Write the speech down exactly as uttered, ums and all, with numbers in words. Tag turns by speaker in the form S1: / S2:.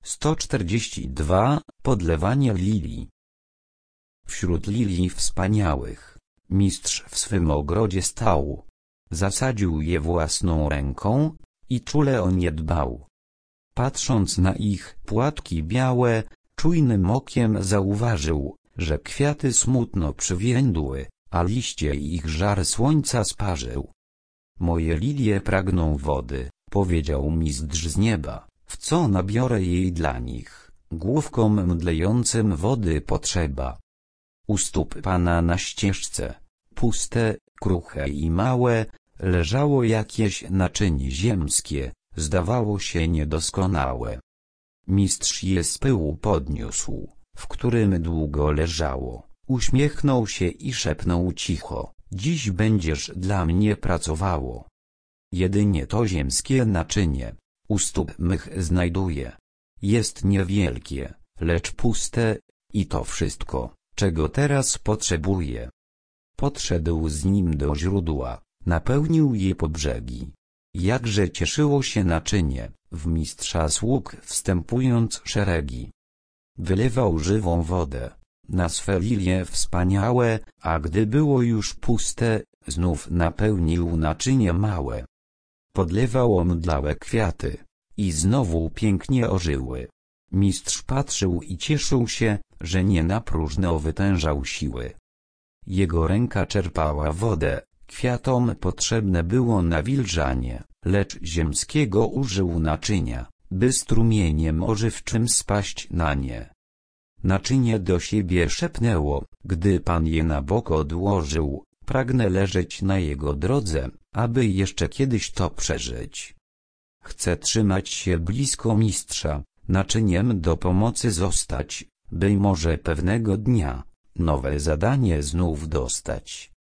S1: sto czterdzieści dwa. Podlewanie lilii. Wśród lilii wspaniałych, mistrz w swym ogrodzie stał. Zasadził je własną ręką i czule o nie dbał. Patrząc na ich płatki białe, czujnym okiem zauważył, że kwiaty smutno przywiędły, a liście ich żar słońca sparzył. Moje lilie pragną wody, powiedział mistrz z nieba, w co nabiorę jej dla nich, główkom mdlejącym wody potrzeba. U stóp Pana na ścieżce, puste, kruche i małe, leżało jakieś naczynie ziemskie, zdawało się niedoskonałe. Mistrz je z pyłu podniósł, w którym długo leżało, uśmiechnął się i szepnął cicho, dziś będziesz dla mnie pracowało. Jedynie to ziemskie naczynie, u stóp mych znajduję. Jest niewielkie, lecz puste, i to wszystko, czego teraz potrzebuję. Podszedł z nim do źródła, napełnił je po brzegi. Jakże cieszyło się naczynie, w mistrza sług wstępując szeregi. Wylewał żywą wodę na swe lilie wspaniałe, a gdy było już puste, znów napełnił naczynie małe. Podlewał omdlałe kwiaty i znowu pięknie ożyły. Mistrz patrzył i cieszył się, że nie na próżno wytężał siły. Jego ręka czerpała wodę, kwiatom potrzebne było nawilżanie, lecz ziemskiego użył naczynia, by strumieniem ożywczym spaść na nie. Naczynie do siebie szepnęło, gdy Pan je na bok odłożył, pragnę leżeć na jego drodze, aby jeszcze kiedyś to przeżyć. Chcę trzymać się blisko mistrza, naczyniem do pomocy zostać, by może pewnego dnia nowe zadanie znów dostać.